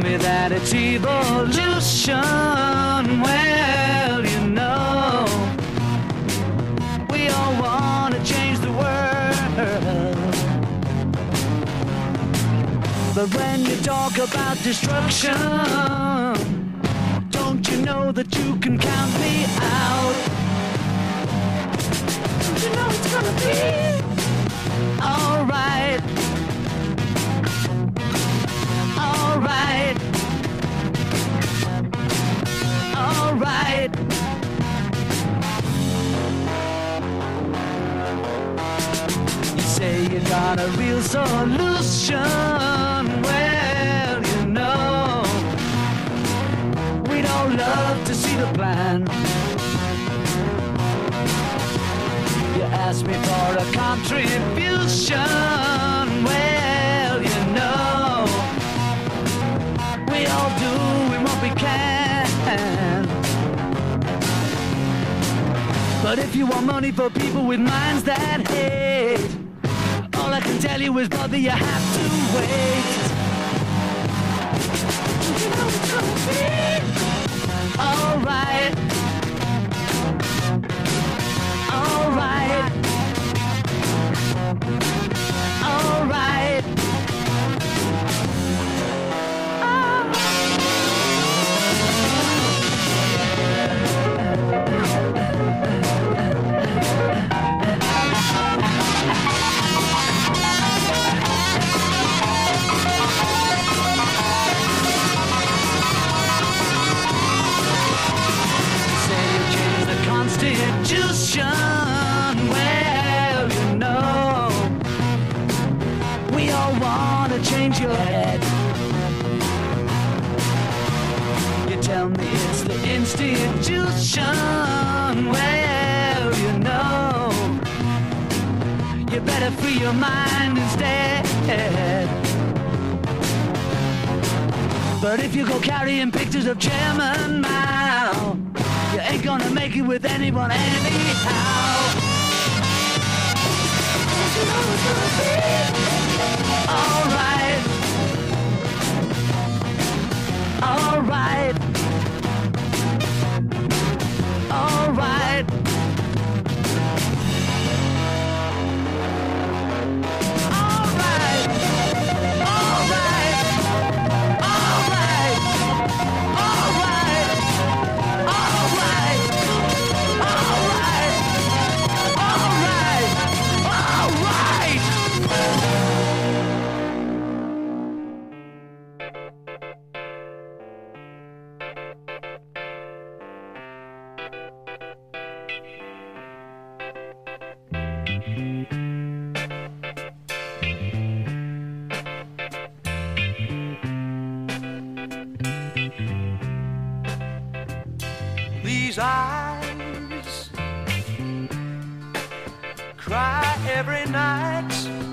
me that it's evolution. Well, you know, we all want to change the world. But when you talk about destruction, don't you know that you can count me out? Don't you know it's gonna be alright? Alright. Alright. You say you got a real solution. Well, you know, we'd all love to see the plan. You asked me for a contribution. Well, you know, we all doing what we can. But if you want money for people with minds that hate, all I can tell you is, brother, you have to wait. You know it's gonna be alright. Alright. Alright. Constitution, well, you know, we all want to change your head. You tell me it's the institution, well, you know, you better free your mind instead. But if you go carrying pictures of Chairman Mao, you ain't gonna make it with anyone anyhow. You know it's gonna be alright. Alright. Alright. These eyes cry every night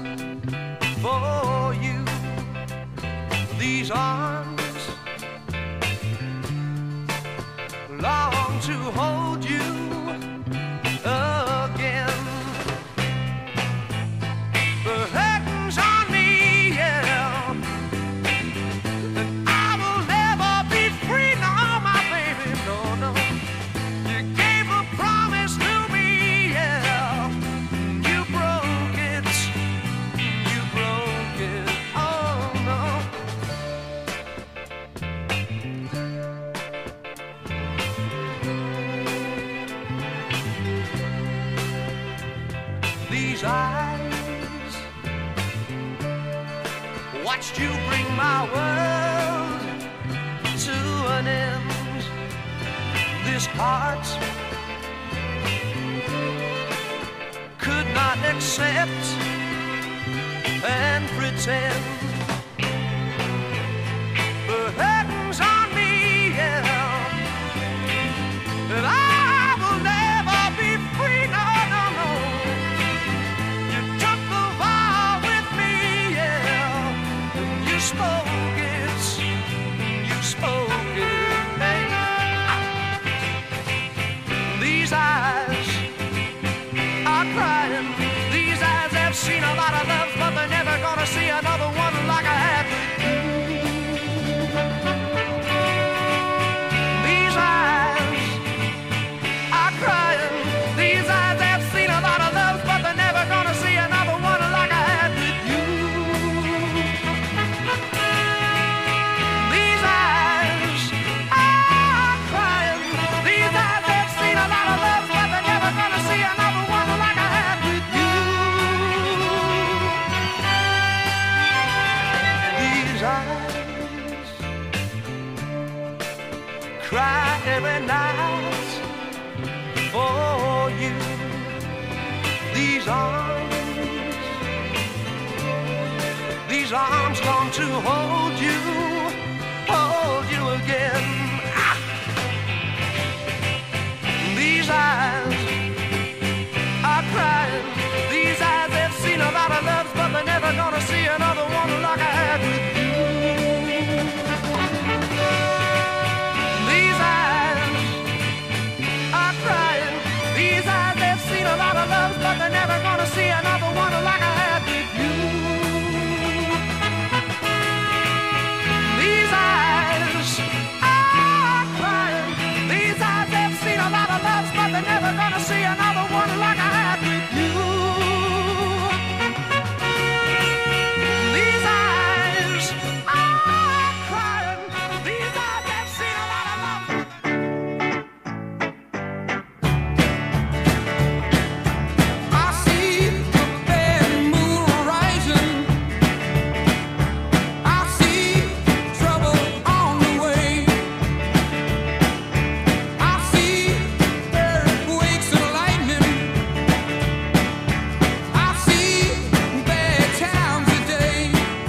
for you. These arms long to hold you again. The curtains on me, yeah, and I will never be free. No, my baby, no, no. You gave a promise to me, yeah. You broke it. You broke it. Oh, no. These eyes watched you bring my world to an end. This heart could not accept and pretend. The curtains on me, yeah, and I will never be free. No, no, no. You took the vow with me, yeah, and you spoke it. You spoke it, hey. These eyes are crying. These eyes have seen a lot of love, but they're never gonna see another one like I had with you. these arms long to hold you again. Ah. These eyes are crying. These eyes have seen a lot of loves, but they're never gonna see another one like I had with you. These eyes are crying. These eyes have seen a lot of loves, but they're never gonna see another one like I had with you. These eyes are crying. These eyes have seen a lot of loves, but they're never gonna see another one like I had with you. These eyes are crying. These eyes have seen a lot of love. I see the bad moon rising. I see trouble on the way. I see earthquakes and lightning. I see bad times today.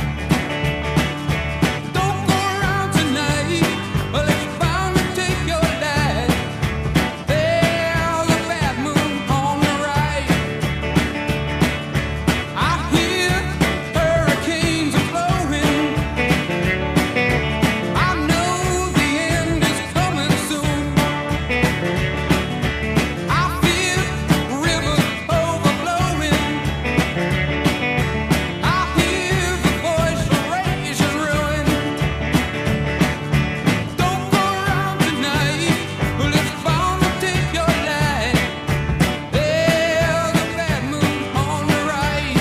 Don't go around tonight, well, it's bound to take your life. There's a bad moon on the right. I hear hurricanes are blowing. I know the end is coming soon. I feel rivers overflowing. I hear the voice of rage and ruin. Don't go around tonight, well, it's bound to take your life. There's a bad moon on the right.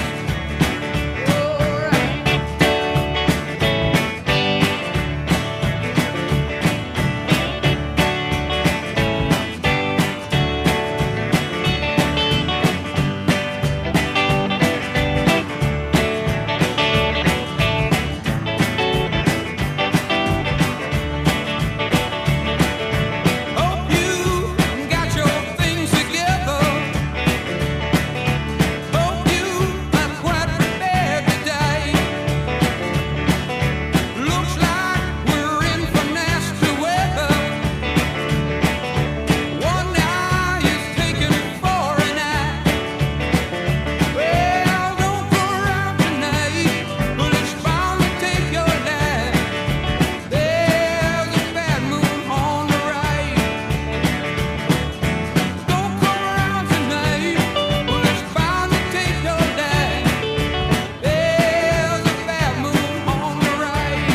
Hope you got your things together. Hope you are quite prepared to die. Looks like we're in for nasty weather. One eye is taken for an eye. Well, don't go around tonight, but it's bound to take your life. There's a bad moon on the right. Don't come around tonight, but it's bound to take your life. There's a bad moon on the right.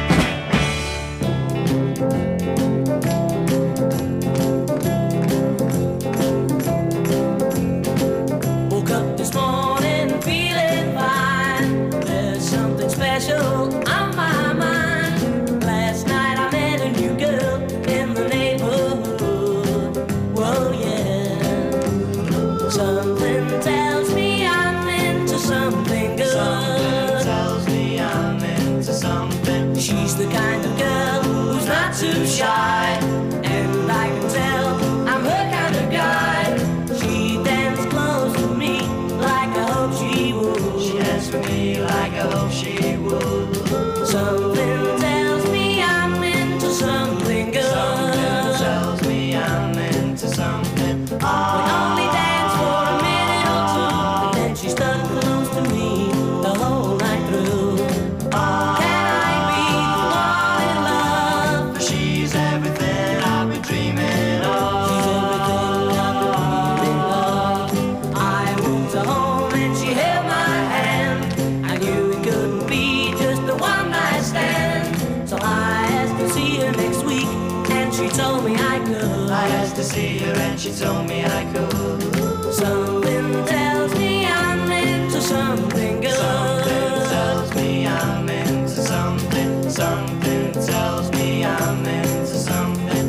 Woke up this morning feeling fine. There's something special on my mind. Last night I met a new girl in the neighborhood. Whoa, yeah. Something tells me I'm into something good. Something tells me I'm into something. She's the kind of girl who's not too shy, and I can tell I'm her kind of guy. She danced close to me like I hope she would. She danced with me like I hope she would. Something tells me I'm into something good. Something tells me I'm into something. We only danced for a minute or two, and then she stuck close to me the whole night through. Can I be the one in love? She's everything I've been dreaming of. She's everything I've been dreaming of. I went to home and she held my hand. I knew it couldn't be just a one night stand. So I asked to see her next week, and she told me I could. I asked to see her and she told me I could. Something tells me I'm into something good. Something tells me I'm into something. Something tells me I'm into something.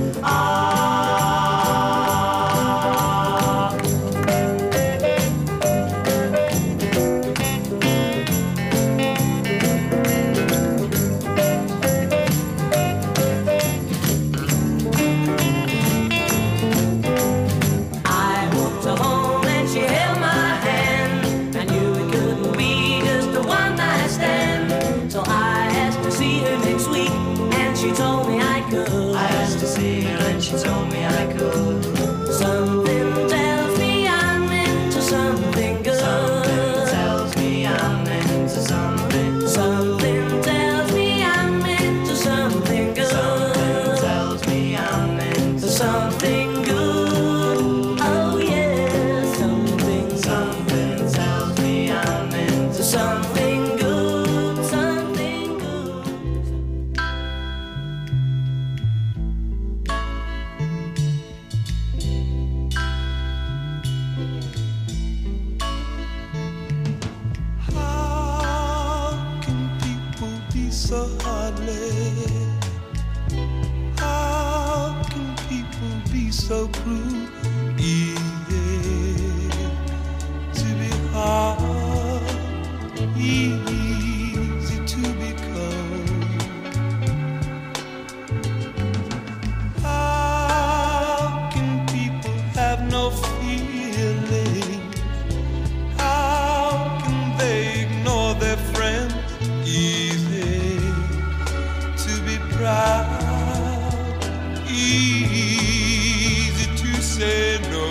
I she told me I could. I asked to see her and she told me I could. Something tells me I'm into something good. Something tells me I'm into something. Something tells me I'm into something good. Something tells me I'm into something good. Oh yeah, something tells me I'm into something good, something good. How can people be so heartless? How can people be so cruel? Easy to be hard, easy to be cold. How can people have no feeling? How can they ignore their friends? Easy to be proud, easy to say no.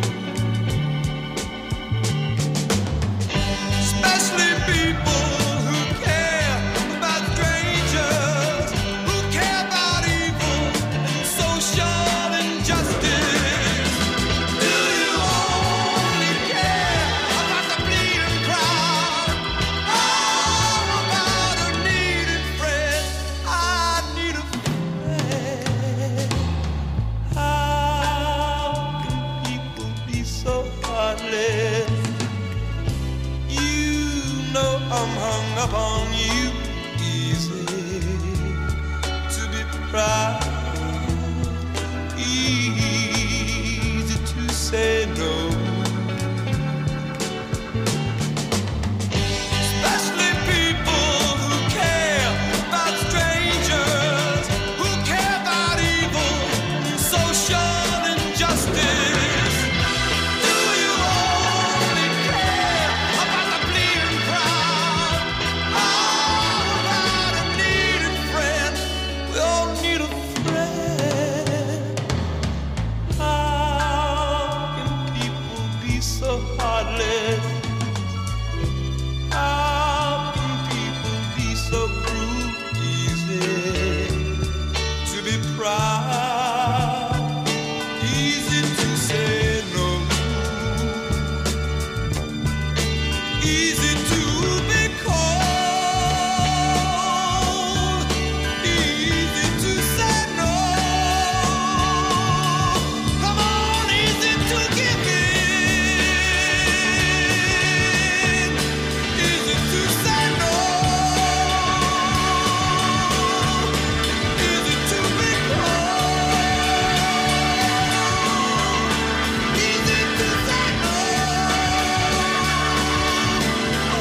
Especially people who care about strangers, who care about evil and social injustice. Do you only care about the bleeding crowd? How about a needed friend? I need a friend. How can people be so heartless? You know I'm hung up on you. Easy to be proud, easy to say no. Especially people who care about strangers, who care about evil and social injustice. Do you only care about the bleeding crowd? How about a needed friend? We all need a friend. How can people be so heartless? How can people be so cruel? Easy to be proud, easy to say no, easy to be cold, easy to say no. Come on, easy to give in, easy to say no, easy to be cold, easy to say no.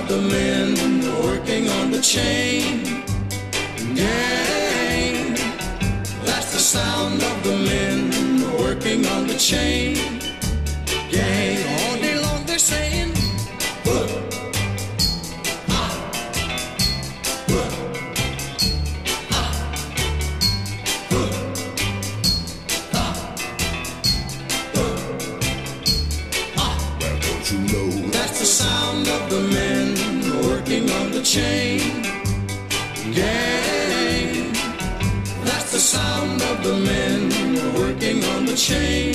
of the men working on the chain gang. That's the sound of the men working on the chain gang. All day long they're saying, that's the sound of the men working on the chain gang. That's the sound of the men working on the chain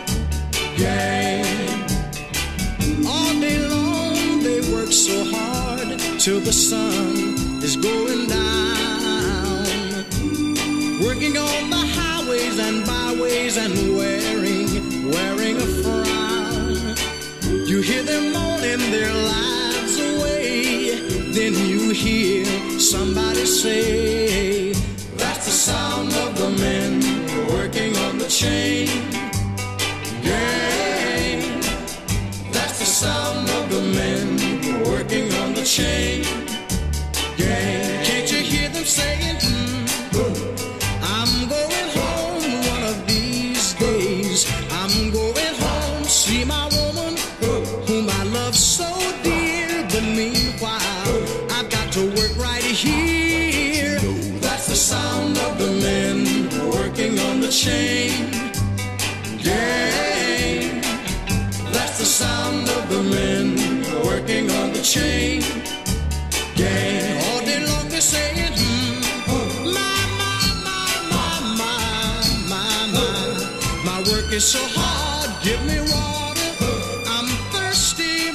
gang. All day long they work so hard till the sun is going down, working on the highways and byways and wearing a frown. You hear them moaning their lives away, then you hear somebody say, that's the sound of the men working on the chain gang. That's the sound of the men working on the chain gang. Can't you hear them saying, I'm going home one of these days. I'm going home, see my woman whom I love so dear. But meanwhile, I've got to work right here. That's the sound of the men working on the chain gang. That's the sound of the men working on the chain gang. All day long they're saying, my work is so hard, give me water, I'm thirsty,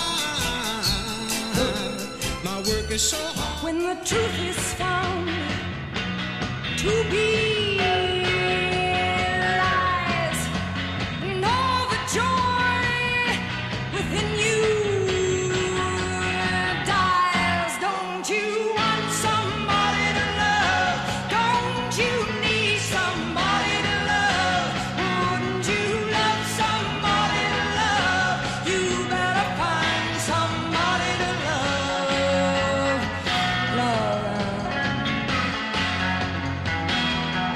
my work is so hard. When the truth is found to be lies, and all the joy within you dies. Don't you want somebody to love? Don't you need somebody to love? Wouldn't you love somebody to love? You better find somebody to love. Love.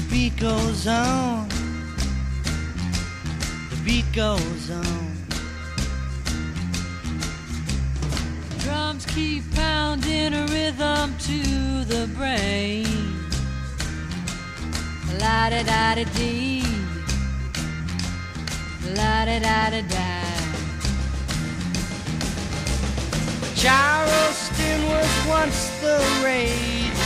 beat goes on. The beat goes on. Drums keep pounding a rhythm to the brain. La-da-da-da-dee, la-da-da-da-da. Charleston was once the rage,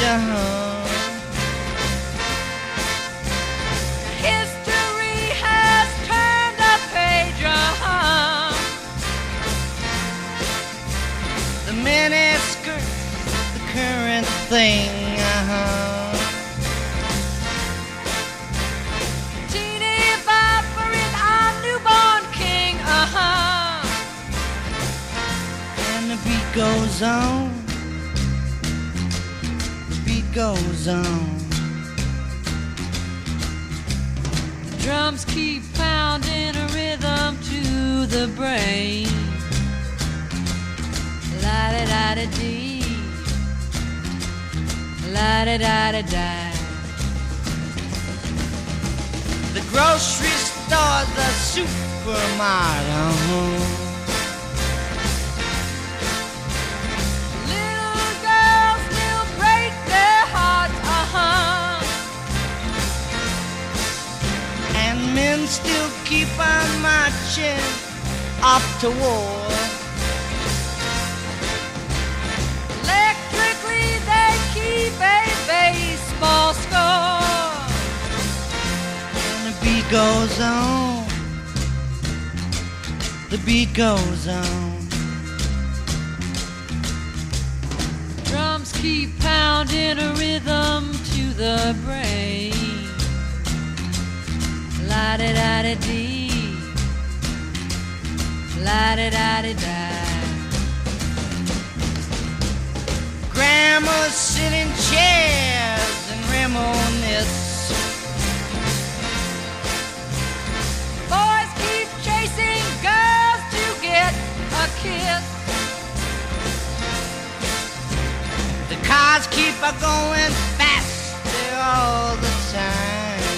History has turned a page, The miniskirt, the current thing, Teeny Bopper is our newborn king, And the beat goes on. The beat goes on. Drums keep pounding a rhythm to the brain. La-da-da-da-dee, la-da-da-da-da. The grocery store, the supermarket, Little girls still break their hearts, And men still keep on marching up to war. Electrically they keep a baseball score. And the beat goes on. The beat goes on. Drums keep pounding a rhythm to the brain. La-da-da-da-dee, la-da-da-da-da. Grandmas sit in chairs and reminisce. Boys keep chasing girls to get a kiss. The cars keep a going faster all the time.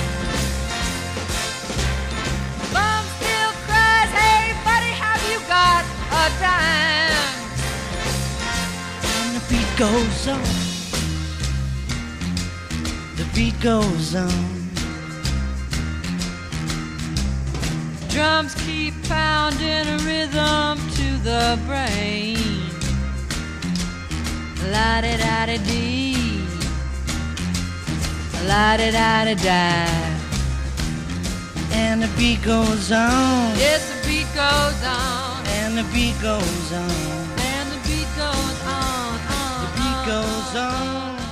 Mom still cries, hey buddy, have you got a dime? And the beat goes on. The beat goes on. Drums keep pounding a rhythm to the brain. La-da-da-da-dee, la-da-da-da-da. And the beat goes on. Yes, the beat goes on, And the beat goes on. and the beat goes on, The beat goes on.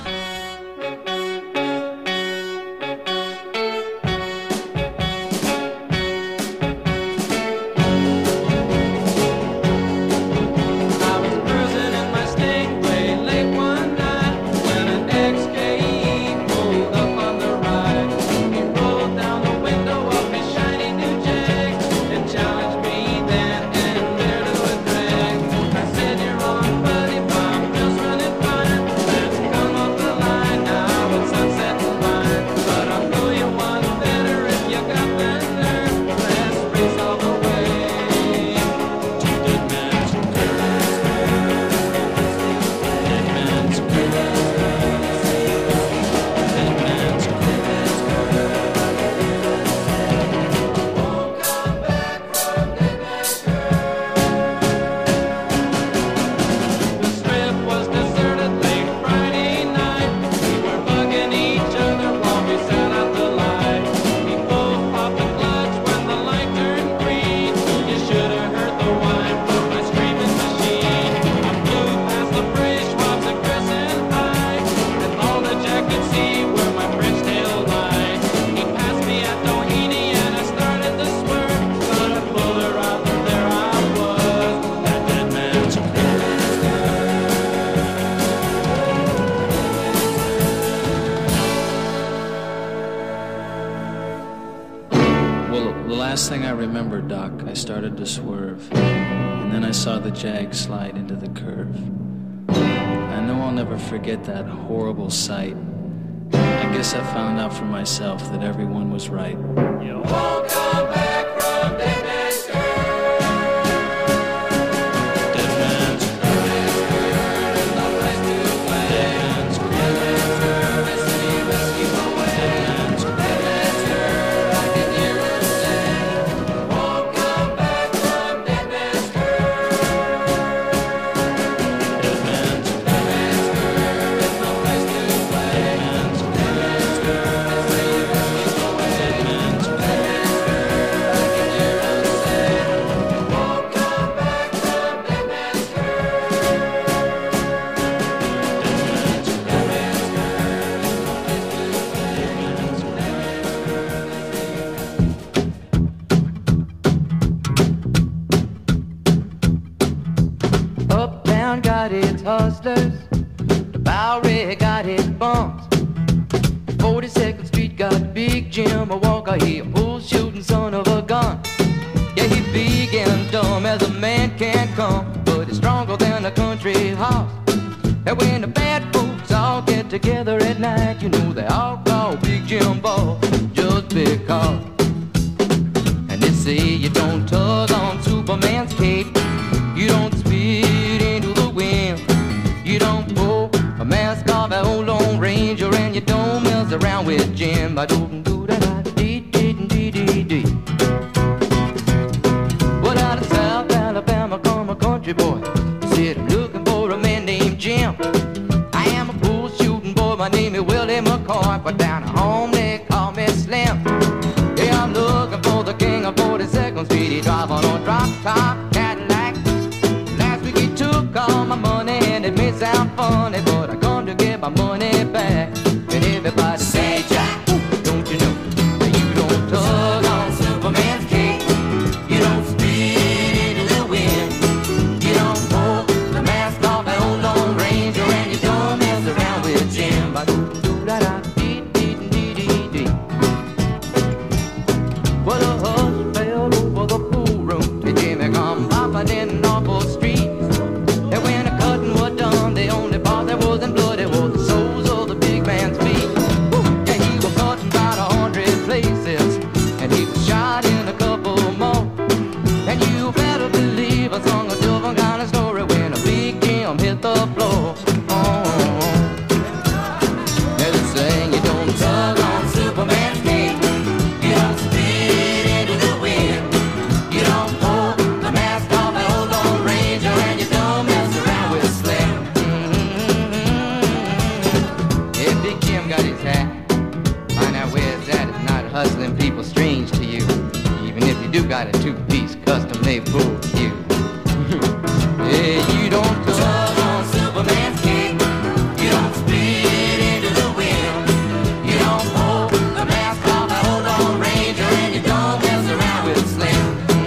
I was cruising in my Stingray late one night when an XKE pulled up on the right. He rolled down the window of his shiny new Jag and challenged me then and there to a drag. I said, "You're on, buddy, but I'm just running fine. Let's come off the line now, it's sunset line. But I'll know you one better if you got that nerve. Let's race all the way to Dead Man's The strip was deserted late Friday night. We were bugging each other while we sat at the light. We both popped the clutch when the light turned green. You should have heard the whine from my screaming machine. I flew past the bridge, Schwab's and crescent high, and all the Jack could see were my French tail line. He passed me at Doheny and I started to swerve, but I pulled her out and there I was, that dead man's Well, the last thing I remember, Doc, I started to swerve, and then I saw the Jag slide into the curve. I know I'll never forget that horrible sight. I guess guess I found out for myself that everyone was right. You won't come back from Dead Man's Curve. Dead man's There's no place to play. Dead man's Dead Man's Curve is the rescue away. Dead Man's Curve, I can hear him say. You won't come back from Dead Man's Curve. Dead man's Dead Man's Curve, there's no place to play. Dead man's Dead Man's Curve is the rescue away. Dead man's Dead Man's Curve, I can hear him say. You won't come back from Dead Man's Curve. Uptown got its hustlers, the Bowery got its bums. 42nd Street got Big Jim, a Walker, he a bull shooting son of a gun. Yeah, he big and dumb as a man can come, but he's stronger than a country horse. And when the bad folks all get together at night, you know they all call Big Jim Ball just because. And they say you don't tug on Superman's cape, you don't spit into the wind, you don't pull a mask off an old Lone Ranger, and you don't mess around with Jim. Ba-doo-doo-da-da-dee-dee-dee-dee. Well, out of South Alabama come a country boy, said I'm looking for a man named Jim. I am a bull shooting boy, my name is Willie McCoy, but down at home they call me Slim. Yeah, I'm looking for the king of 42nd Street. He drive on a drop-top Cadillac. Last week he took all my money, and it may sound funny, but I come to get my money back. And everybody say, Jack, don't you know that you don't tug on Superman's cape, you don't spit into the wind, you don't pull the mask off an old Lone Ranger, and you don't mess around with Jim. Ba-doo-doo-da-da-dee-dee-dee-dee. Well, a hush fell over the pool room, and Jimmy come popping in off the street. And when the cutting was done, the only part that wasn't bloody was the soles of the big man's feet. Woo! Yeah, he was cut about 100 places, and he was shot in a couple more. And you better believe I sung a different kind of story when a Big Jim hit the floor. Oh. They're just saying you don't tug on Superman's cape, you don't spit into the wind, you don't pull the mask off an old Lone Ranger, and you don't mess around with Slim. Yeah, Big Jim got his hat. Find out where it's at. It's not hustling people strange to you, even if you do got a two-piece custom-made bull cue. Yeah, you don't tug on Superman's cape, you don't spit into the wind, you don't pull the mask off an old Lone Ranger, and you don't mess around with Slim.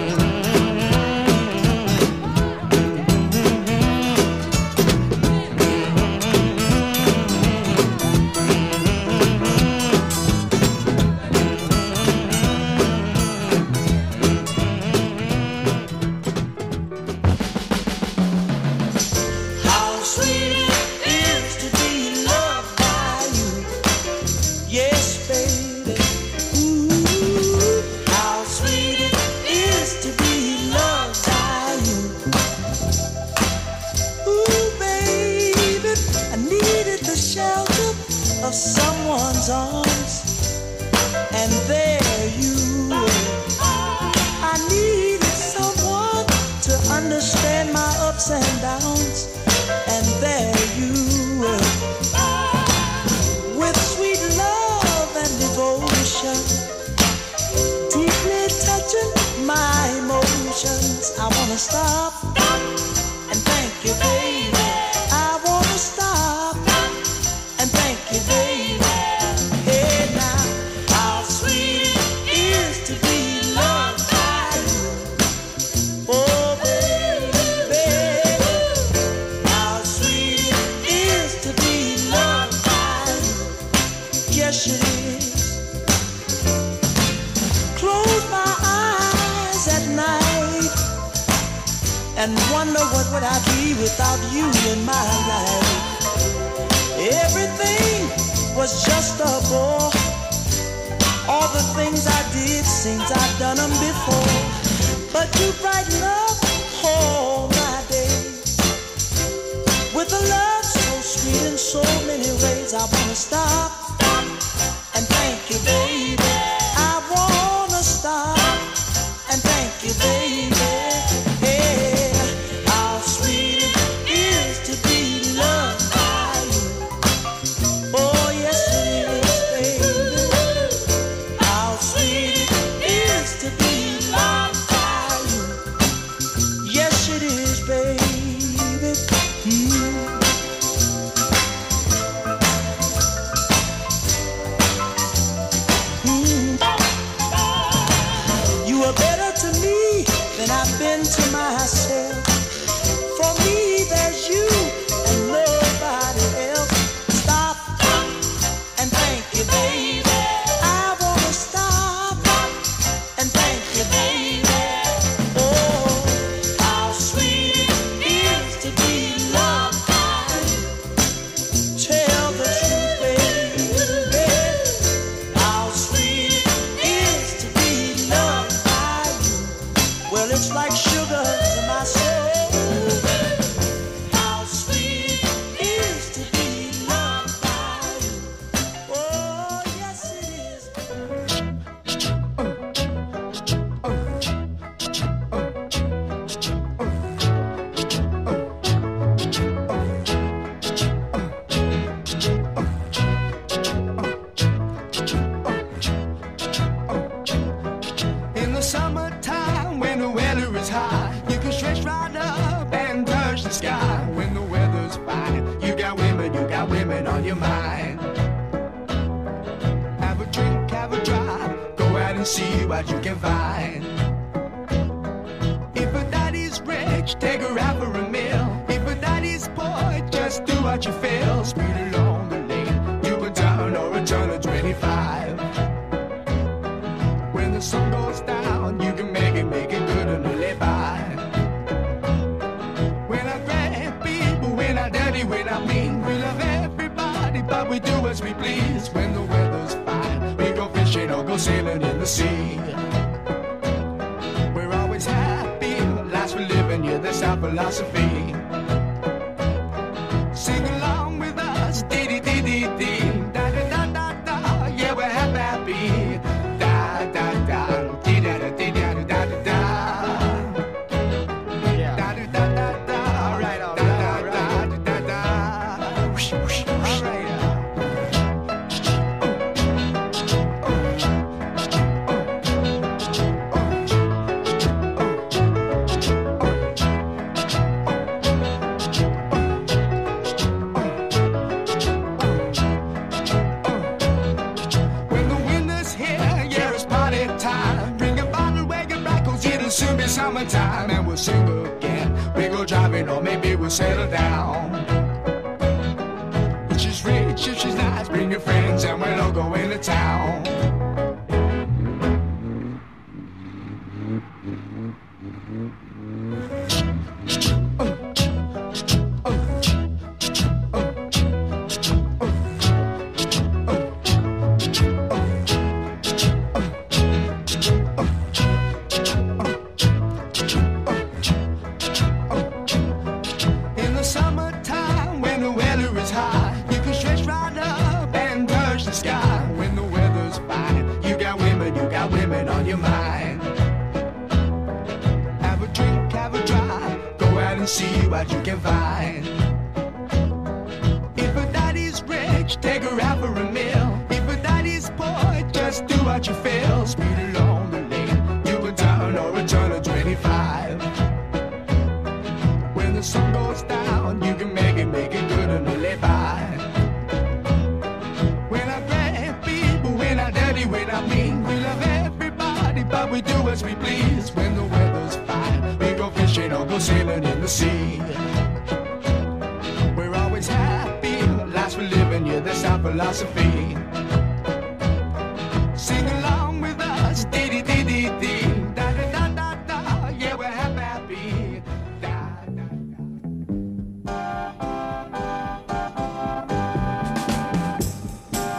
How sweet it is to be loved by you. Yes, baby. Ooh, how sweet it is to be loved by you. Ooh, baby, I needed the shelter of someone's arms, and there you were. I needed someone to understand my ups and downs, and there you were. With sweet love and devotion, deeply touching my emotions. I wanna stop and thank you, baby. I wanna stop and thank you, baby. Hey now, how sweet it is to be loved by you. Oh, baby, how sweet it is to be loved by you. Yes, it is. Close my eyes at night and wonder what would I be without you in my life. Everything was just a bore. All the things I did seems I've done them before. But you brighten up all my days with a love so sweet in so many ways. I wanna stop and thank you, baby. I wanna stop and thank you, baby. Hey, how sweet it is to be loved by you. Oh, yes it is, baby. How sweet it is to be loved by you. Yes it is, baby. You are better to me than I've been to myself. For me, there's you and nobody else. Stop and thank you, baby. I wanna stop and thank you, baby. Oh, how sweet it is to be loved by you. Tell the truth, baby. How sweet it is to be loved by you. Well, it's like sugar to my soul. How sweet it is to be loved by you. Oh, yes it is. In the summertime, when the weather is high, you can stretch right up and touch the sky. When the weather's fine, you got women on your mind. Have a drink, have a drive, go out and see what you can find. If a daddy's rich, take her out for a meal. If a daddy's poor, just do what you feel. Speed along the lane, you can turn or a turn of 25. When the sun goes down, you can make it good and live by. When I grab people, when I dirty, when I mean, we love everybody, but we do as we please. When the weather's fine, we go fishing or go sailing in the sea. We're always happy, lives we're living, yeah, that's our philosophy. Sing along with us, dee dee dee dee dee, da da da da da, yeah, we're happy. Da da da, dee da da dee da da da da. Da da da da da, all right, all right, da da da da. Whoosh, whoosh, all right. When the winter's here, yeah, it's party time. Bring a bottle, wagon back, 'cause it'll soon be summertime. And we'll sing again. We go driving, or maybe we'll settle down. If she's rich, if she's nice, bring your friends, and we'll all go into town. In the summertime, when the weather is high, you can stretch right up and touch the sky. When the weather's fine, you got women on your mind. Have a drink, have a drive, go out and see what you can find. If a daddy's rich, take her out for a meal. If a daddy's poor, just do what you feel. Speed along the lane, you can turn or a turn of 25. When the sun goes down, you can make it good and live by. When I grab people, when I dirty, when I mean, we love everybody, but we do as we please. When the weather's fine, we go fishing or go sailing in the sea. We're always happy, lives we're living, yeah, that's our philosophy. Sing along with us, dee dee dee dee dee, da da da da da, yeah, we're happy. Da da da.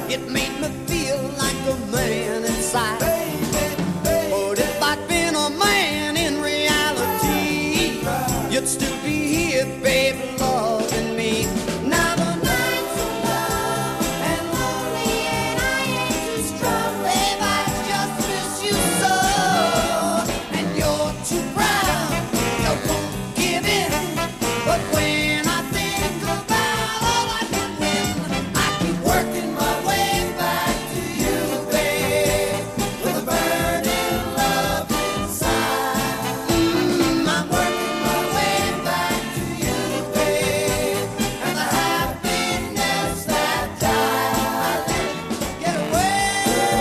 It made me feel like a man inside. But if I'd been a man in reality, you'd still be here, baby, loving me. Now the nights are long and lonely, and I ain't too strong, babe. I just miss you so. And you're too proud, you won't give in. But when I think about all I can win, I keep working my way back to you, babe, with a burning love inside. I'm working my way back to you, babe, and the happiness that died, I let get away,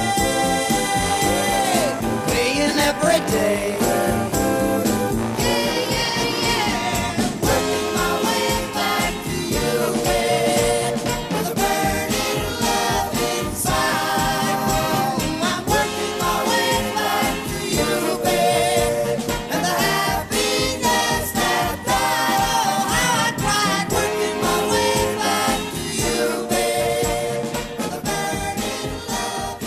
playing every day. Working my way back to you, babe, with a burning love inside. I'm working my way back to you, babe, and the happiness that died. Oh, how I cried, working my way back to you, babe, with a burning love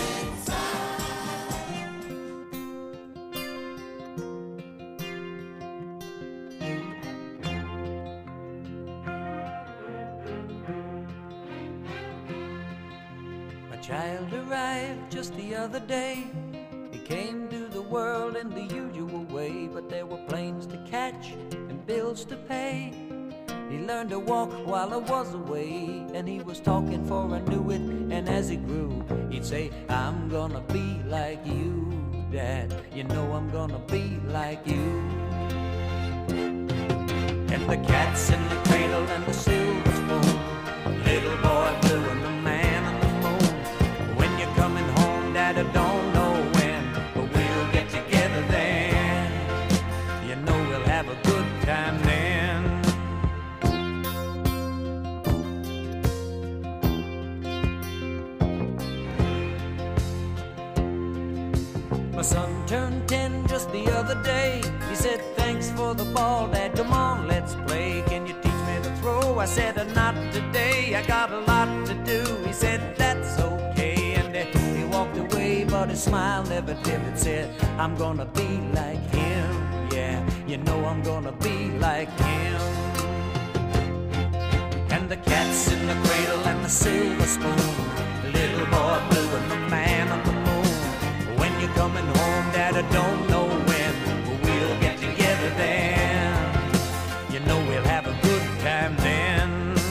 My child arrived just the other day. He came to the world in the usual way, but there were planes to catch and bills to pay. He learned to walk while I was away, and he was talking for I knew it. And as he grew, he'd say, I'm gonna be like you, Dad. You know I'm gonna be like you. And the cat's in the cradle and the silver spoon, little boy blue and the man on the moon. When you're coming home, Dad, I don't know when, but we'll get together then. You know we'll have a good time then. My son turned 10 just the other day. He said, thanks for the ball, Dad, come on, let's play. Can you teach me to throw? I said, not today, I got a lot to do. He said, that's okay, and he walked away, but his smile never dimmed. Said, I'm gonna be like him, yeah, you know I'm gonna be like him. And the cat's in the cradle and the silver spoon, little boy blue and the man on the moon. When you're coming home, Dad, I don't know when, but we'll get together then. You know we'll have a good time then.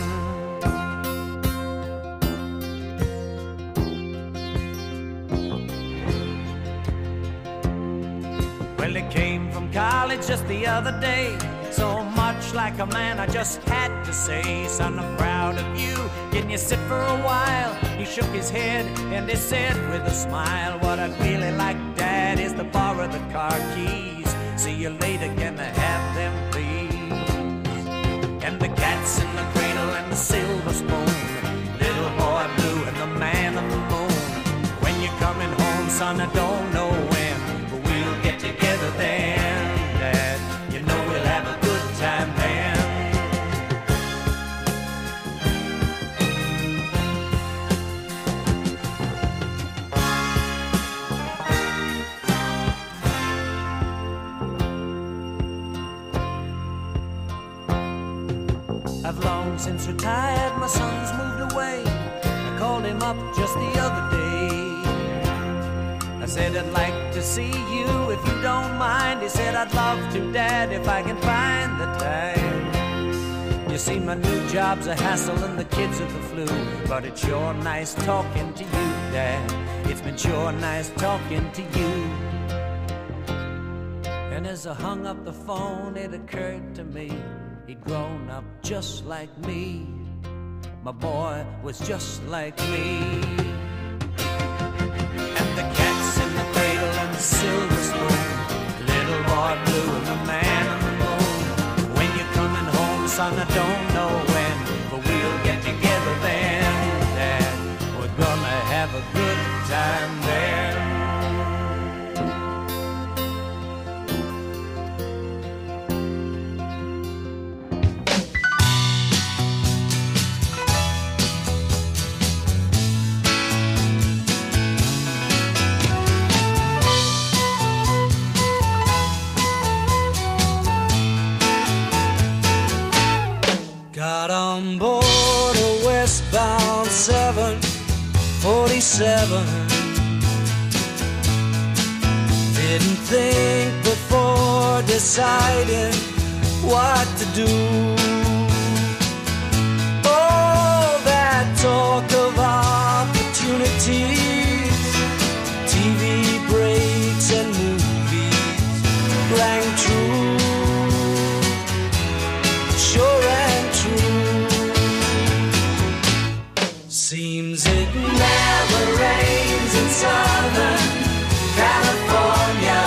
Well, he came from college just the other day, so much like a man I just had to say, son, I'm proud of you, can you sit for a while? He shook his head and he said with a smile, what I'd really like, Dad, is to borrow the car keys. See you later, can I have them, please? And the cat's in the cradle and the silver spoon, little boy blue and the man on the moon. When you're coming home, son, I don't know when, but we'll get together then, Dad. You know we'll have a good time then. I've long since retired, my son's moved away. I called him up just the other day. I said, I'd like to see you if you don't mind. He said, I'd love to, Dad, if I can find the time. You see, my new job's a hassle and the kids are the flu, but it's sure nice talking to you, Dad. It's been sure nice talking to you. And as I hung up the phone, it occurred to me, he'd grown up just like me. My boy was just like me. And the cat's in the cradle and the silver spoon, little boy blue and the man on the moon. When you're coming home, son, I don't know when, but we'll get together then, Dad. We're gonna have a good time then. 27. Didn't think before deciding what to do. All that talk of opportunities, TV breaks and movies rang true, sure and true. Seems it never rains in Southern California.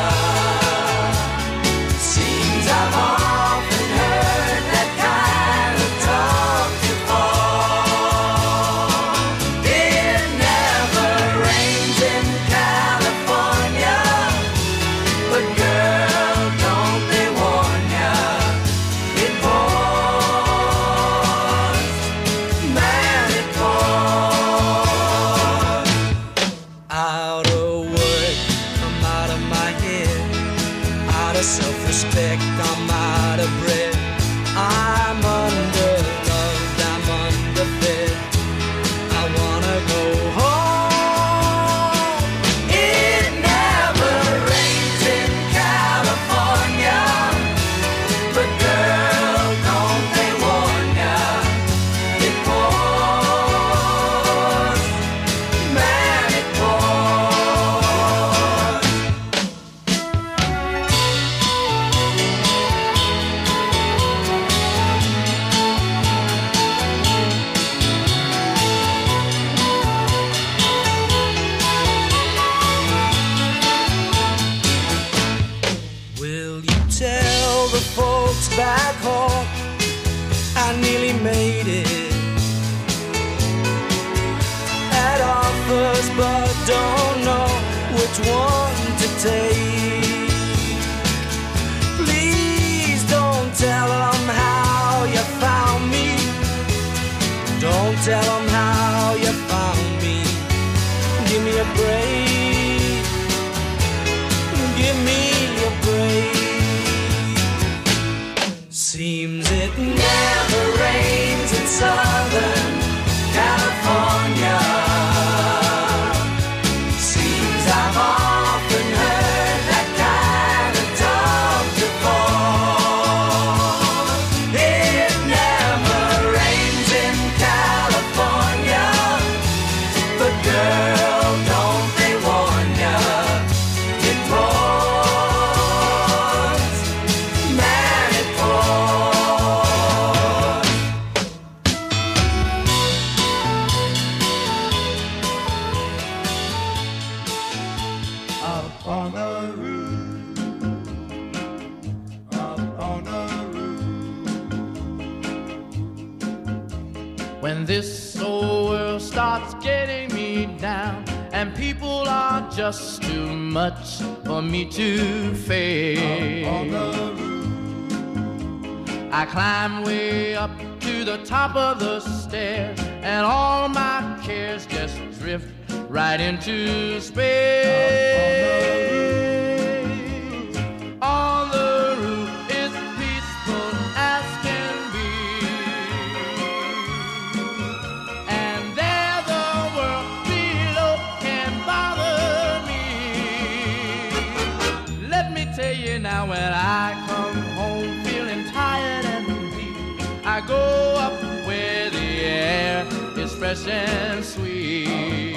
Seems I've often heard that kind of talk before. It never rains in California, but girl, don't they warn ya, it pours, man, it pours. Out of work, I'm out of my head. Out of self-respect, I'm out of breath. I'm under-loved, I'm underfed. I wanna go home. It never rains in California, but girl, don't they warn ya, it pours, man, it pours. Will you tell the folks back home I nearly made it? Had offers but don't know which one to take. Please don't tell them how you found me. Don't tell them how you found me. Give me a break. Give me a break. Seems it never rains in Southern California. Seems I've often heard that kind of talk before. It never rains in California, but girl, don't they warn ya, it pours, man, it pours. Up on the roof, up on the roof. When this old world starts getting me down and people are just too much for me to face, I climb way up to the top of the stairs and all my cares just drift right into space. On the roof is peaceful as can be, and there the world below can bother me. Let me tell you now, when I come home feeling tired and weak, I go up where the air is fresh and sweet.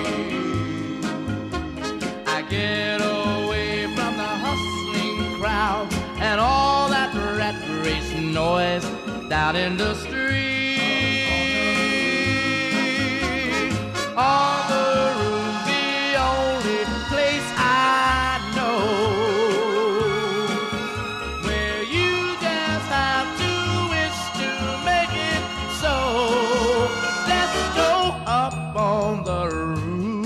I get away from the hustling crowd and all that rat race noise down in the street. On the roof, the only place I know where you just have to wish to make it so. Let's go up on the roof.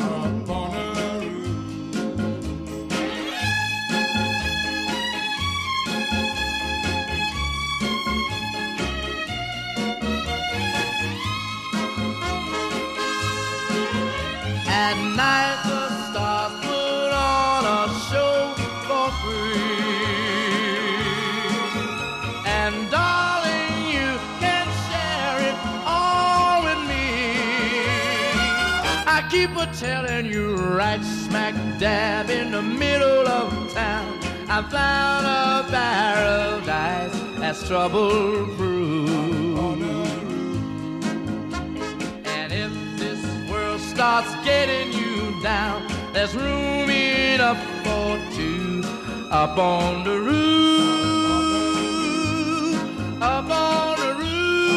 At night the stars put on a show for free, and darling, you can share it all with me. I I keep a telling you, right smack dab in the middle of town, I found a paradise that's trouble-proof. And if this world starts getting you down, there's room enough for two up on the roof, up on the roof.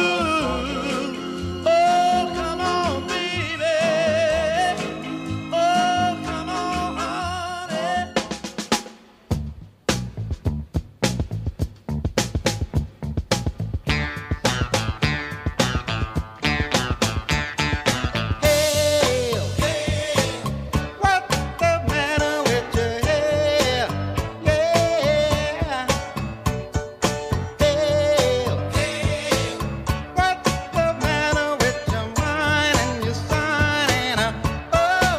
Oh, come on, baby. Oh, come on, honey. Hey, what's the matter with your hair? Yeah. Hey, what's the matter with your mind and your sign? Oh,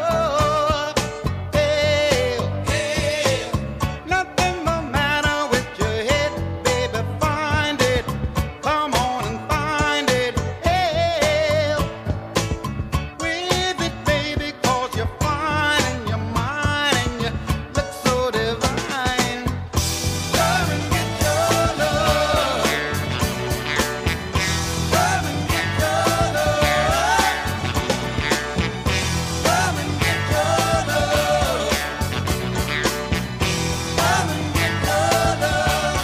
hey, nothing the matter with your head, baby. Find it, come on and find it. Hey, with it, baby, 'cause you're fine and you're mine and you look so divine. Come and get your love. Come and get your love. Come and get your love. Come and get your love.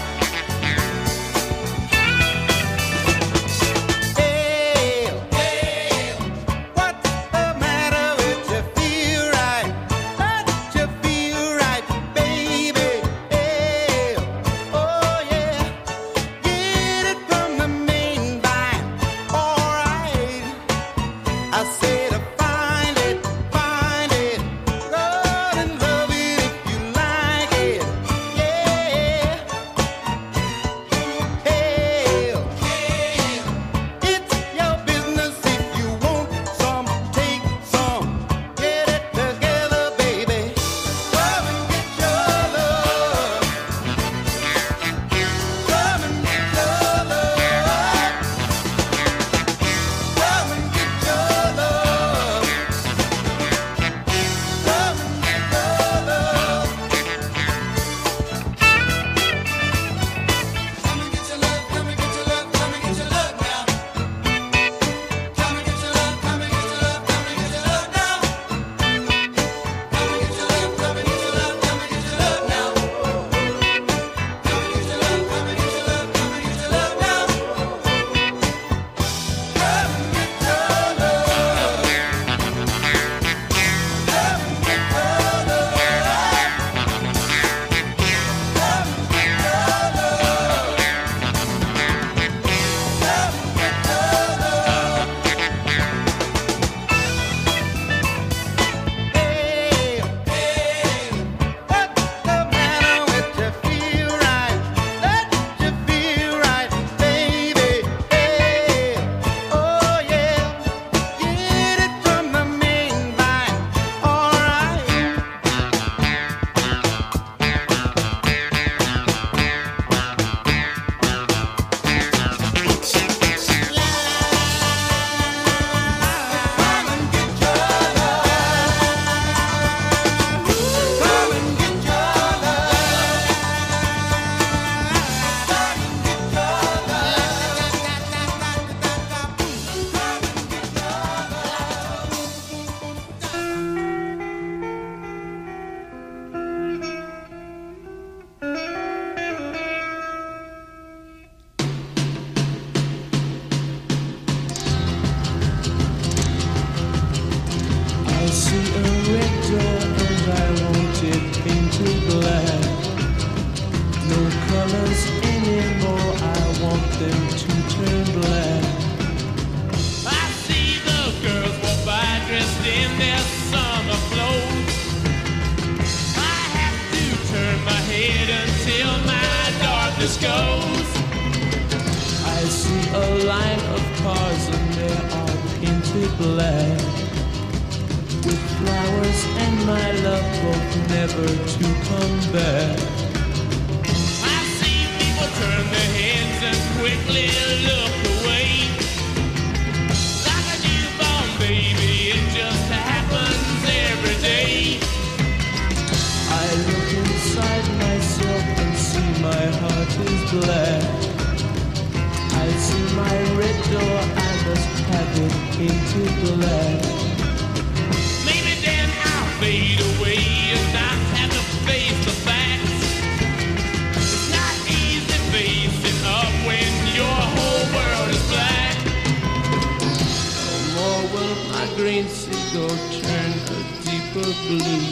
Hey, what's the matter with you? Feel right, don't you feel right, baby? Hey, oh yeah, get it from the main line. All right, I said find it, run and love it if you like it. Yeah, hey, it's your business if you want some, take some, get it together, baby. Come and get your love. Come and get your love. Come and get your love. Come and get your love. Come and get your love, come and get your love, come and get your love now. Come and get your love, come and get your love, come and get your love now. Come and get your love, come and get your love, come and get your love now. Come and get your love, come and get your love, come and get your love now. Come and get your love. Come and get your Hey, what's the matter with you? Feel right, don't you feel right, baby? Hey, oh yeah, get it from the main line. All right. Come and get your love. Come and get your love. Come and get your I see a red door and I want it painted black. No colors anymore, I want them to turn black. I see the girls walk by dressed in their summer clothes. I have to turn my head until my darkness goes. I see a line of cars and they are painted black. With flowers and my love both never to come back. I see people turn their heads and quickly look away. Like a newborn baby, it just happens. black. Maybe then I'll fade away and not have to face the facts. It's not easy facing up when your whole world is black. No more will my green seagull turn a deeper blue.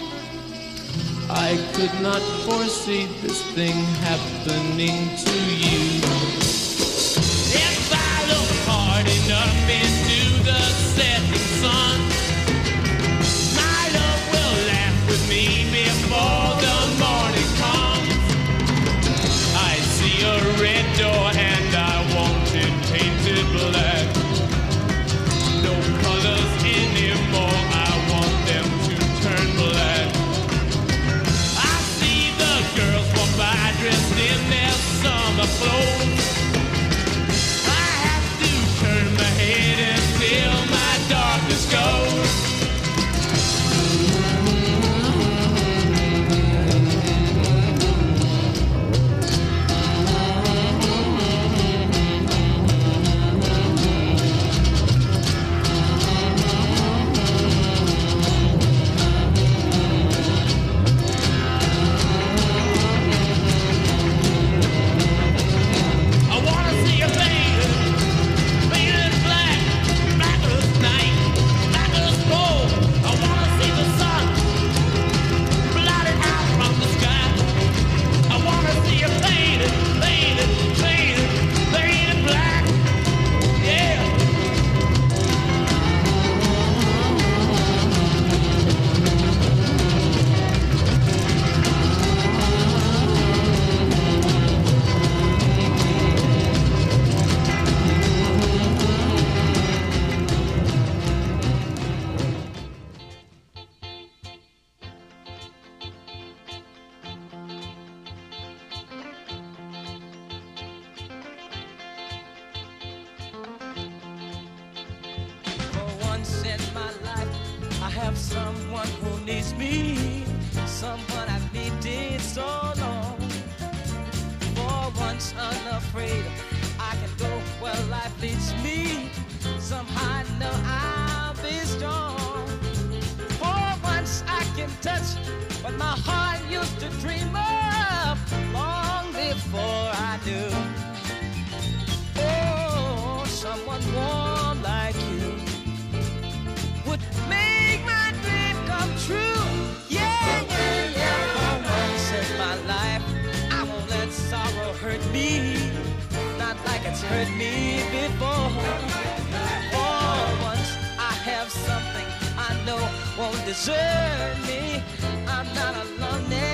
I could not foresee this thing happening to you. If I look hard enough into the setting sun, my love will laugh with me before the morning comes. I see a red door and I want it painted black. No colors anymore, I want them to turn black. I see the girls walk by dressed in their summer clothes. I have to turn my head until my darkness goes. I wanna see you faded, faded black, black as night, black as gold. I wanna see the sun blotted out from the sky. I wanna see you faded, faded, faded, faded black. Yeah. For once in my life, I have someone who needs me, someone I've needed so long. For once unafraid, I can go where life leads me. Somehow I know I'll be strong. For once I can touch what my heart used to dream of long before I knew. Oh, someone warm like you would make my dream come true. Yeah, yeah, yeah. For once in my life, I won't let sorrow hurt me, not like it's hurt me before. For once I have something I know won't desert me. I'm not alone